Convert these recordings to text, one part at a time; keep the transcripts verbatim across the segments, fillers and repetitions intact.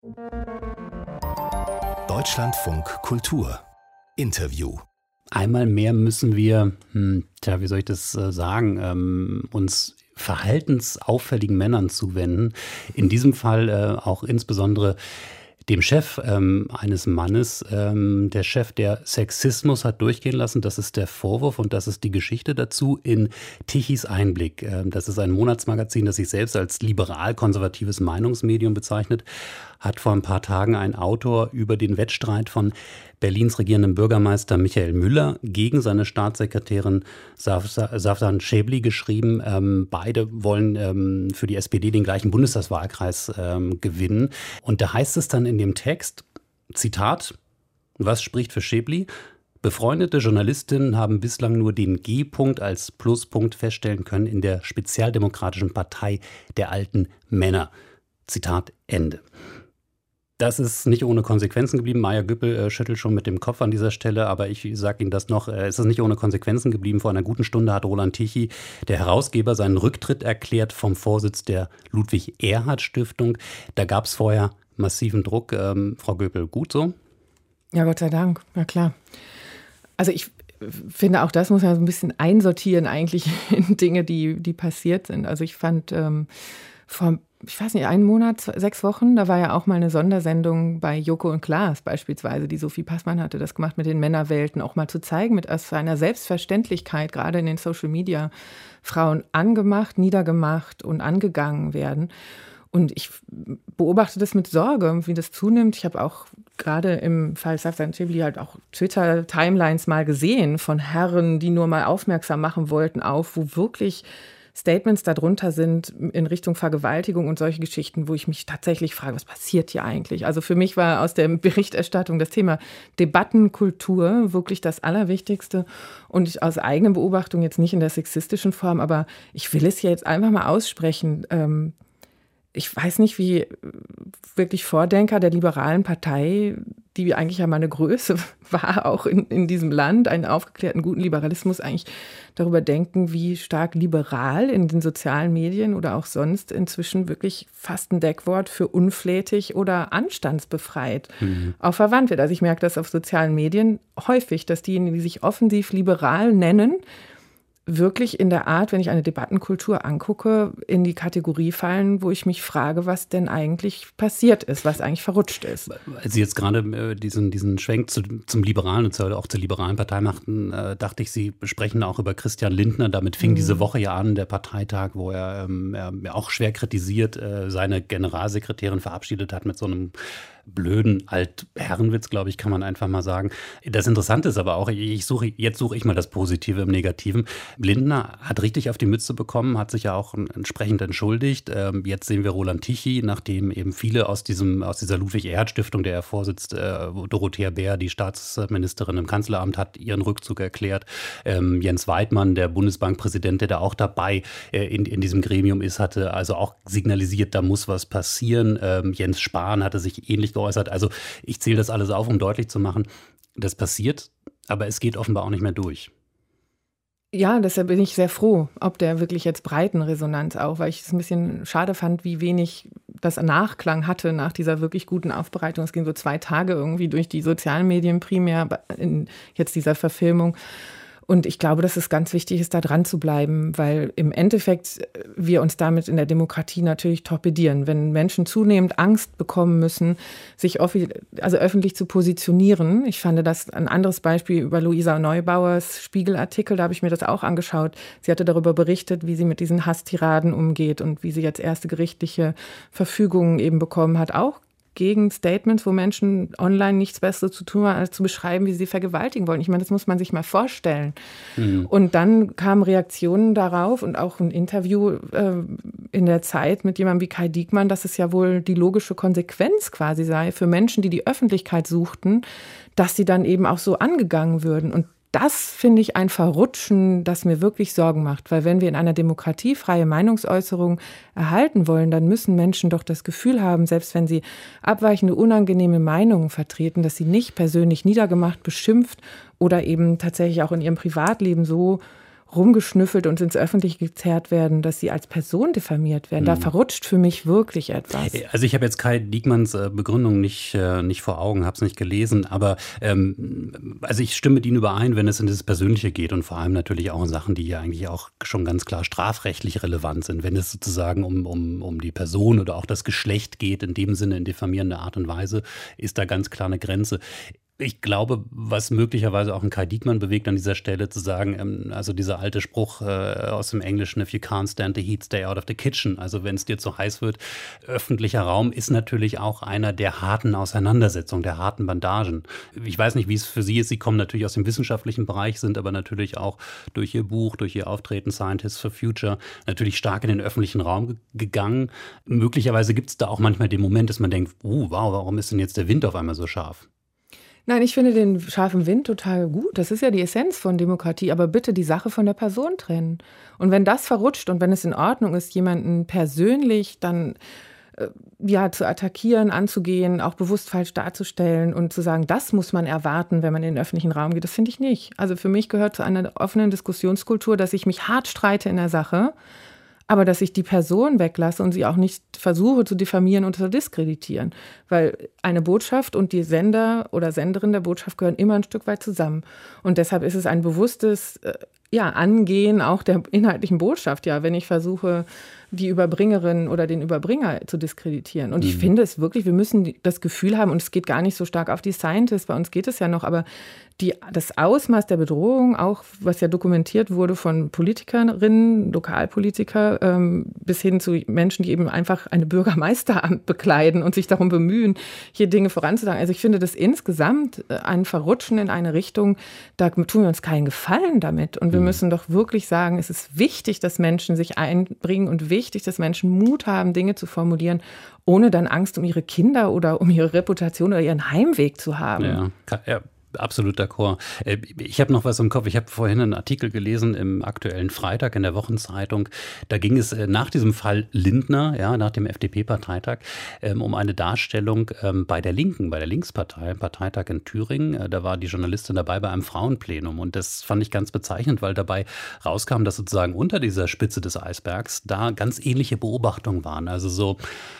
Deutschlandfunk Kultur Interview. Einmal mehr müssen wir, hm, tja, wie soll ich das äh, sagen, ähm, uns verhaltensauffälligen Männern zuwenden. In diesem Fall äh, auch insbesondere dem Chef ähm, eines Mannes, ähm, der Chef, der Sexismus hat durchgehen lassen. Das ist der Vorwurf und das ist die Geschichte dazu in Tichys Einblick. Ähm, das ist ein Monatsmagazin, das sich selbst als liberal-konservatives Meinungsmedium bezeichnet, hat vor ein paar Tagen ein Autor über den Wettstreit von Berlins regierendem Bürgermeister Michael Müller gegen seine Staatssekretärin Safsan Schäbli geschrieben. Ähm, beide wollen ähm, für die S P D den gleichen Bundestagswahlkreis ähm, gewinnen. Und da heißt es dann in dem Text, Zitat, was spricht für Schäbli? Befreundete Journalistinnen haben bislang nur den G-Punkt als Pluspunkt feststellen können in der Spezialdemokratischen Partei der alten Männer. Zitat Ende. Das ist nicht ohne Konsequenzen geblieben. Maja Güppel äh, schüttelt schon mit dem Kopf an dieser Stelle, aber ich sage Ihnen das noch, äh, es ist nicht ohne Konsequenzen geblieben. Vor einer guten Stunde hat Roland Tichy, der Herausgeber, seinen Rücktritt erklärt vom Vorsitz der Ludwig-Erhard-Stiftung. Da gab es vorher massiven Druck. Ähm, Frau Güppel, gut so? Ja, Gott sei Dank, na klar. Also ich finde, auch das muss man so ein bisschen einsortieren eigentlich in Dinge, die, die passiert sind. Also ich fand ähm, vor ich weiß nicht, einen Monat, sechs Wochen, da war ja auch mal eine Sondersendung bei Joko und Klaas beispielsweise, die Sophie Passmann hatte das gemacht mit den Männerwelten, auch mal zu zeigen, mit einer Selbstverständlichkeit, gerade in den Social Media, Frauen angemacht, niedergemacht und angegangen werden. Und ich beobachte das mit Sorge, wie das zunimmt. Ich habe auch gerade im Fall Safsan Schäbli halt auch Twitter-Timelines mal gesehen von Herren, die nur mal aufmerksam machen wollten auf, wo wirklich Statements darunter sind in Richtung Vergewaltigung und solche Geschichten, wo ich mich tatsächlich frage, was passiert hier eigentlich? Also für mich war aus der Berichterstattung das Thema Debattenkultur wirklich das Allerwichtigste. Und ich aus eigener Beobachtung jetzt nicht in der sexistischen Form, aber ich will es jetzt einfach mal aussprechen. Ähm, ich weiß nicht, wie wirklich Vordenker der liberalen Partei, die eigentlich ja mal eine Größe war, auch in, in diesem Land, einen aufgeklärten, guten Liberalismus, eigentlich darüber denken, wie stark liberal in den sozialen Medien oder auch sonst inzwischen wirklich fast ein Deckwort für unflätig oder anstandsbefreit mhm. auch verwandt wird. Also ich merke das auf sozialen Medien häufig, dass diejenigen, die sich offensiv liberal nennen, wirklich in der Art, wenn ich eine Debattenkultur angucke, in die Kategorie fallen, wo ich mich frage, was denn eigentlich passiert ist, was eigentlich verrutscht ist. Als Sie jetzt gerade äh, diesen, diesen Schwenk zu, zum Liberalen und auch zur liberalen Partei machten, äh, dachte ich, Sie sprechen auch über Christian Lindner. Damit fing mhm. diese Woche ja an, der Parteitag, wo er, ähm, er auch schwer kritisiert äh, seine Generalsekretärin verabschiedet hat mit so einem blöden Altherrenwitz, glaube ich, kann man einfach mal sagen. Das Interessante ist aber auch, ich suche, jetzt suche ich mal das Positive im Negativen. Lindner hat richtig auf die Mütze bekommen, hat sich ja auch entsprechend entschuldigt. Jetzt sehen wir Roland Tichy, nachdem eben viele aus diesem, aus dieser Ludwig-Erhard-Stiftung, der er vorsitzt, Dorothea Bär, die Staatsministerin im Kanzleramt, hat ihren Rückzug erklärt. Jens Weidmann, der Bundesbankpräsident, der da auch dabei in, in diesem Gremium ist, hatte also auch signalisiert, da muss was passieren. Jens Spahn hatte sich ähnlich geäußert. Also ich zähle das alles auf, um deutlich zu machen, das passiert, aber es geht offenbar auch nicht mehr durch. Ja, deshalb bin ich sehr froh, ob der wirklich jetzt breiten Resonanz auch, weil ich es ein bisschen schade fand, wie wenig das Nachklang hatte nach dieser wirklich guten Aufbereitung. Es ging so zwei Tage irgendwie durch die sozialen Medien primär, in jetzt dieser Verfilmung. Und ich glaube, dass es ganz wichtig ist, da dran zu bleiben, weil im Endeffekt wir uns damit in der Demokratie natürlich torpedieren. Wenn Menschen zunehmend Angst bekommen müssen, sich offi- also öffentlich zu positionieren. Ich fand das ein anderes Beispiel über Luisa Neubauers Spiegelartikel, da habe ich mir das auch angeschaut. Sie hatte darüber berichtet, wie sie mit diesen Hasstiraden umgeht und wie sie jetzt erste gerichtliche Verfügungen eben bekommen hat, auch gegen Statements, wo Menschen online nichts Besseres zu tun haben, als zu beschreiben, wie sie vergewaltigen wollen. Ich meine, das muss man sich mal vorstellen. Mhm. Und dann kamen Reaktionen darauf und auch ein Interview äh, in der Zeit mit jemandem wie Kai Diekmann, dass es ja wohl die logische Konsequenz quasi sei für Menschen, die die Öffentlichkeit suchten, dass sie dann eben auch so angegangen würden. Und das finde ich ein Verrutschen, das mir wirklich Sorgen macht. Weil wenn wir in einer Demokratie freie Meinungsäußerung erhalten wollen, dann müssen Menschen doch das Gefühl haben, selbst wenn sie abweichende, unangenehme Meinungen vertreten, dass sie nicht persönlich niedergemacht, beschimpft oder eben tatsächlich auch in ihrem Privatleben so rumgeschnüffelt und ins Öffentliche gezerrt werden, dass sie als Person diffamiert werden. Mhm. Da verrutscht für mich wirklich etwas. Also ich habe jetzt Kai Diekmanns Begründung nicht, nicht vor Augen, habe es nicht gelesen, aber ähm, also ich stimme mit Ihnen überein, wenn es in das Persönliche geht und vor allem natürlich auch in Sachen, die ja eigentlich auch schon ganz klar strafrechtlich relevant sind, wenn es sozusagen um, um, um die Person oder auch das Geschlecht geht, in dem Sinne in diffamierender Art und Weise, ist da ganz klar eine Grenze. Ich glaube, was möglicherweise auch einen Kai Diekmann bewegt, an dieser Stelle zu sagen, ähm, also dieser alte Spruch äh, aus dem Englischen, if you can't stand the heat, stay out of the kitchen. Also wenn es dir zu heiß wird, öffentlicher Raum ist natürlich auch einer der harten Auseinandersetzungen, der harten Bandagen. Ich weiß nicht, wie es für Sie ist. Sie kommen natürlich aus dem wissenschaftlichen Bereich, sind aber natürlich auch durch Ihr Buch, durch Ihr Auftreten Scientists for Future natürlich stark in den öffentlichen Raum ge- gegangen. Möglicherweise gibt es da auch manchmal den Moment, dass man denkt, oh, wow, warum ist denn jetzt der Wind auf einmal so scharf? Nein, ich finde den scharfen Wind total gut. Das ist ja die Essenz von Demokratie. Aber bitte die Sache von der Person trennen. Und wenn das verrutscht und wenn es in Ordnung ist, jemanden persönlich dann äh, ja, zu attackieren, anzugehen, auch bewusst falsch darzustellen und zu sagen, das muss man erwarten, wenn man in den öffentlichen Raum geht, das finde ich nicht. Also für mich gehört zu einer offenen Diskussionskultur, dass ich mich hart streite in der Sache, aber dass ich die Person weglasse und sie auch nicht versuche zu diffamieren und zu diskreditieren. Weil eine Botschaft und die Sender oder Senderin der Botschaft gehören immer ein Stück weit zusammen. Und deshalb ist es ein bewusstes äh, ja, Angehen auch der inhaltlichen Botschaft. Ja, wenn ich versuche, die Überbringerin oder den Überbringer zu diskreditieren. Und ich mhm. finde es wirklich, wir müssen das Gefühl haben, und es geht gar nicht so stark auf die Scientists, bei uns geht es ja noch, aber die, das Ausmaß der Bedrohung, auch was ja dokumentiert wurde von Politikerinnen, Lokalpolitiker, ähm, bis hin zu Menschen, die eben einfach eine Bürgermeisteramt bekleiden und sich darum bemühen, hier Dinge voranzutragen. Also ich finde das insgesamt ein Verrutschen in eine Richtung, da tun wir uns keinen Gefallen damit. Und wir mhm. müssen doch wirklich sagen, es ist wichtig, dass Menschen sich einbringen und wichtig, dass Menschen Mut haben, Dinge zu formulieren, ohne dann Angst um ihre Kinder oder um ihre Reputation oder ihren Heimweg zu haben. Ja, ja. Absolut d'accord. Ich habe noch was im Kopf. Ich habe vorhin einen Artikel gelesen im aktuellen Freitag in der Wochenzeitung. Da ging es nach diesem Fall Lindner, ja, nach dem F D P-Parteitag, um eine Darstellung bei der Linken, bei der Linkspartei, Parteitag in Thüringen. Da war die Journalistin dabei bei einem Frauenplenum. Und das fand ich ganz bezeichnend, weil dabei rauskam, dass sozusagen unter dieser Spitze des Eisbergs da ganz ähnliche Beobachtungen waren. Also so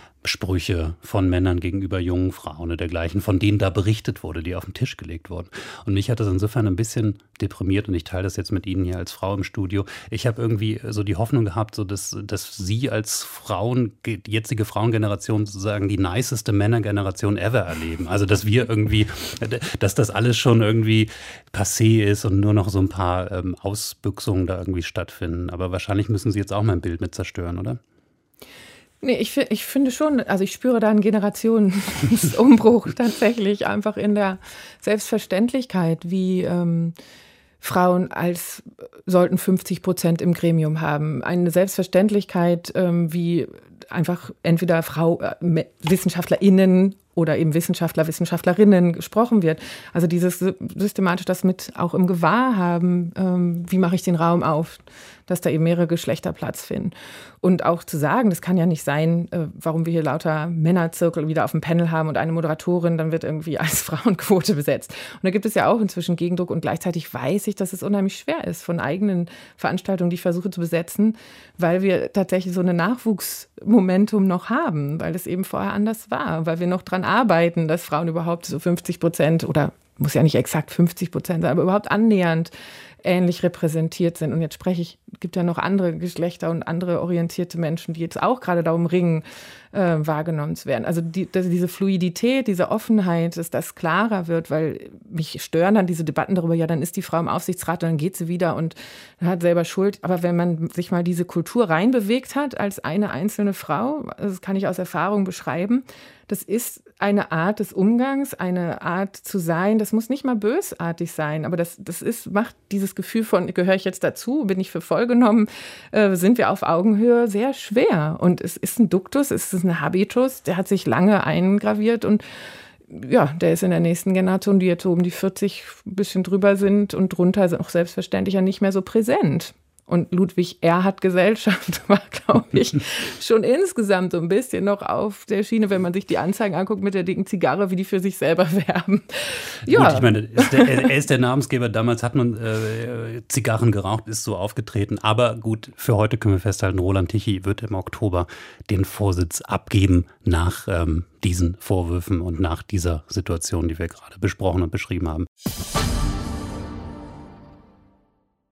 Sprüche von Männern gegenüber jungen Frauen oder dergleichen, von denen da berichtet wurde, die auf den Tisch gelegt wurden. Und mich hat das insofern ein bisschen deprimiert und ich teile das jetzt mit Ihnen hier als Frau im Studio. Ich habe irgendwie so die Hoffnung gehabt, so dass, dass Sie als Frauen, die jetzige Frauengeneration sozusagen die niceste Männergeneration ever erleben. Also dass wir irgendwie, dass das alles schon irgendwie passé ist und nur noch so ein paar ähm, Ausbüchsungen da irgendwie stattfinden. Aber wahrscheinlich müssen Sie jetzt auch mein Bild mit zerstören, oder? Nee, ich, ich finde schon, also ich spüre da einen Generationsumbruch tatsächlich einfach in der Selbstverständlichkeit, wie ähm, Frauen als sollten fünfzig Prozent im Gremium haben. Eine Selbstverständlichkeit, ähm, wie einfach entweder Frau, äh, WissenschaftlerInnen oder eben Wissenschaftler, Wissenschaftlerinnen gesprochen wird. Also dieses systematisch das mit auch im Gewahrhaben, ähm, wie mache ich den Raum auf, dass da eben mehrere Geschlechter Platz finden. Und auch zu sagen, das kann ja nicht sein, äh, warum wir hier lauter Männerzirkel wieder auf dem Panel haben und eine Moderatorin dann wird irgendwie als Frauenquote besetzt. Und da gibt es ja auch inzwischen Gegendruck und gleichzeitig weiß ich, dass es unheimlich schwer ist von eigenen Veranstaltungen, die ich versuche zu besetzen, weil wir tatsächlich so ein Nachwuchsmomentum noch haben, weil es eben vorher anders war, weil wir noch dran arbeiten, dass Frauen überhaupt so fünfzig Prozent oder muss ja nicht exakt fünfzig Prozent sein, aber überhaupt annähernd ähnlich repräsentiert sind. Und jetzt spreche ich, es gibt ja noch andere Geschlechter und andere orientierte Menschen, die jetzt auch gerade darum ringen, äh, wahrgenommen zu werden. Also die, dass diese Fluidität, diese Offenheit, dass das klarer wird, weil mich stören dann diese Debatten darüber, ja, dann ist die Frau im Aufsichtsrat und dann geht sie wieder und hat selber Schuld. Aber wenn man sich mal diese Kultur reinbewegt hat als eine einzelne Frau, das kann ich aus Erfahrung beschreiben, das ist eine Art des Umgangs, eine Art zu sein. Das muss nicht mal bösartig sein, aber das, das ist, macht dieses Gefühl von, gehöre ich jetzt dazu, bin ich für voll genommen, äh, sind wir auf Augenhöhe, sehr schwer. Und es ist ein Duktus, es ist ein Habitus, der hat sich lange eingraviert und ja, der ist in der nächsten Generation, die jetzt so um die vierzig ein bisschen drüber sind und drunter sind auch selbstverständlich ja nicht mehr so präsent. Und Ludwig Erhard Gesellschaft war, glaube ich, schon insgesamt so ein bisschen noch auf der Schiene, wenn man sich die Anzeigen anguckt mit der dicken Zigarre, wie die für sich selber werben. Ja. Gut, ich meine, ist der, er ist der Namensgeber. Damals hat man äh, Zigarren geraucht, ist so aufgetreten. Aber gut, für heute können wir festhalten, Roland Tichy wird im Oktober den Vorsitz abgeben nach ähm, diesen Vorwürfen und nach dieser Situation, die wir gerade besprochen und beschrieben haben.